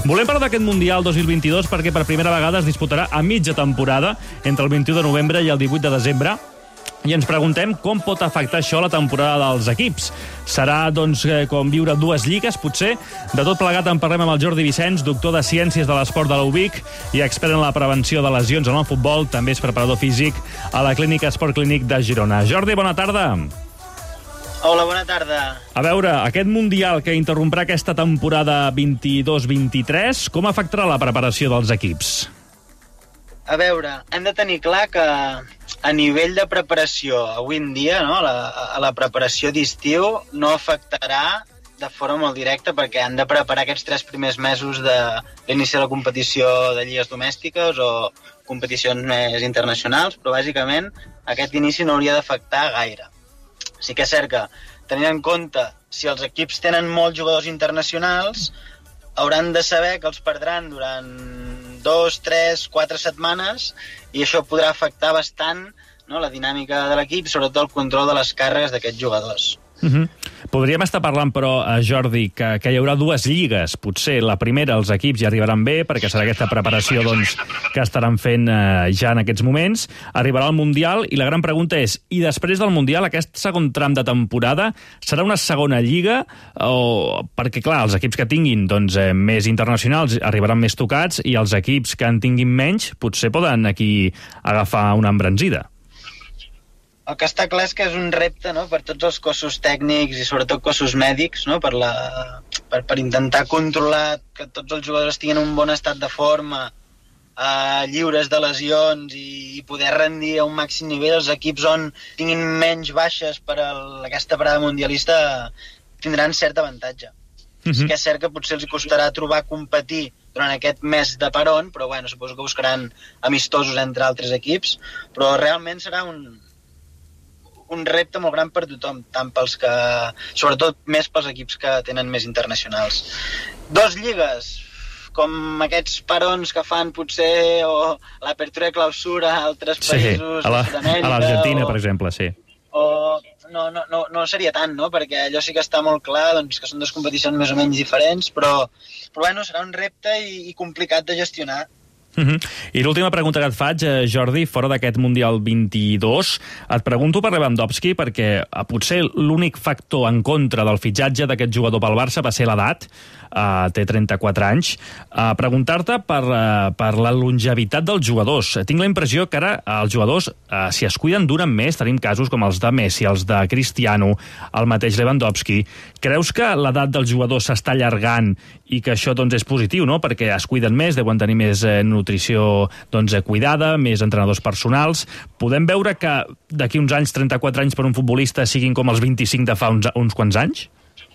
Volem parlar d'aquest Mundial 2022 perquè per primera vegada es disputarà a mitja temporada entre el 21 de novembre i el 18 de desembre. I ens preguntem com pot afectar això la temporada dels equips. Serà, doncs, com viure dues lligues, potser? De tot plegat en parlem amb el Jordi Vicenç, doctor de Ciències de l'Esport de la UVic i expert en la prevenció de lesions en el futbol. També és preparador físic a la Clínica Esport Clínic de Girona. Jordi, bona tarda. Hola, bona tarda. A veure, aquest Mundial que interromprà aquesta temporada 22-23, com afectarà la preparació dels equips? A veure, hem de tenir clar que a nivell de preparació avui en dia, no, a la preparació d'estiu no afectarà de forma molt directa perquè han de preparar aquests 3 primers mesos de l'inici de la competició de lligues domèstiques o competicions més internacionals, però bàsicament aquest inici no hauria d'afectar gaire. Sí que és cert que, tenint en compte si els equips tenen molts jugadors internacionals, hauran de saber que els perdran durant 2, 3, 4 setmanes i això podrà afectar bastant, no, la dinàmica de l'equip, sobretot el control de les càrregues d'aquests jugadors. Podríem estar parlant, però, Jordi, que hi haurà dues lligues. Potser la primera els equips ja arribaran bé, perquè serà aquesta preparació doncs, que estaran fent ja en aquests moments. Arribarà el Mundial i la gran pregunta és, i després del Mundial, aquest segon tram de temporada serà una segona lliga? Perquè, clar, els equips que tinguin doncs, més internacionals arribaran més tocats i els equips que en tinguin menys potser poden aquí agafar una embranzida. El que està clar és que és un repte, no?, per tots els cossos tècnics i sobretot cossos mèdics, no?, per intentar controlar que tots els jugadors tinguin un bon estat de forma, lliures de lesions i poder rendir a un màxim nivell. Els equips on tinguin menys baixes per aquesta parada mundialista tindran cert avantatge. Sí que és cert que potser els costarà trobar competir durant aquest mes de peron, però bueno, suposo que buscaran amistosos entre altres equips, però realment serà un repte molt gran per tothom, tant pels que, sobretot més pels equips que tenen més internacionals. 2 lligues, com aquests parons que fan potser, o l'apertura i clausura a altres països d'Amèrica. A l'Argentina, per exemple, sí. No seria tant, no?, perquè allò sí que està molt clar, doncs, que són 2 competicions més o menys diferents, però bueno, serà un repte i complicat de gestionar. I l'última pregunta que et faig, Jordi, fora d'aquest Mundial 22, et pregunto per Lewandowski, perquè potser l'únic factor en contra del fitxatge d'aquest jugador pel Barça va ser l'edat, té 34 anys. Preguntar-te per la longevitat dels jugadors. Tinc la impressió que ara els jugadors, si es cuiden, duren més. Tenim casos com els de Messi, els de Cristiano, el mateix Lewandowski. Creus que l'edat dels jugadors s'està allargant i que això doncs, és positiu, no?, perquè es cuiden més, deuen tenir més nutrició doncs, cuidada, més entrenadors personals. Podem veure que d'aquí uns anys, 34 anys per un futbolista, siguin com els 25 de fa uns quants anys?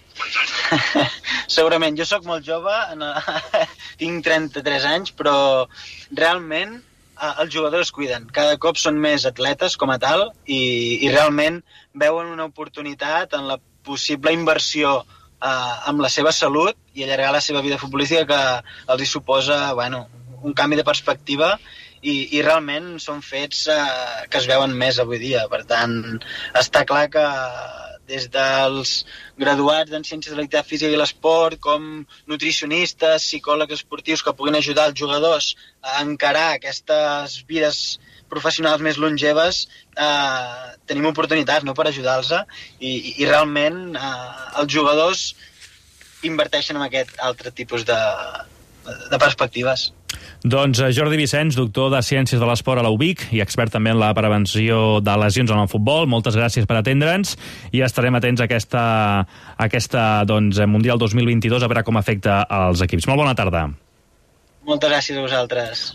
Segurament. Jo sóc molt jove, tinc 33 anys, però realment els jugadors es cuiden. Cada cop són més atletes com a tal i realment veuen una oportunitat en la possible inversió amb la seva salut i allargar la seva vida futbolística que els hi suposa, bueno, un canvi de perspectiva i realment són fets que es veuen més avui dia. Per tant, està clar que des dels graduats en Ciències de l'Activitat Física i l'Esport, com nutricionistes, psicòlegs esportius que puguin ajudar els jugadors a encarar aquestes vides professionals més longeves, tenim oportunitats, no?, per ajudar-los i realment els jugadors inverteixen en aquest altre tipus de perspectives. Doncs Jordi Vicenç, doctor de Ciències de l'Esport a la UVic i expert també en la prevenció de lesions en el futbol. Moltes gràcies per atendre'ns i estarem atents a aquesta doncs, Mundial 2022 a veure com afecta als equips. Molt bona tarda. Moltes gràcies a vosaltres.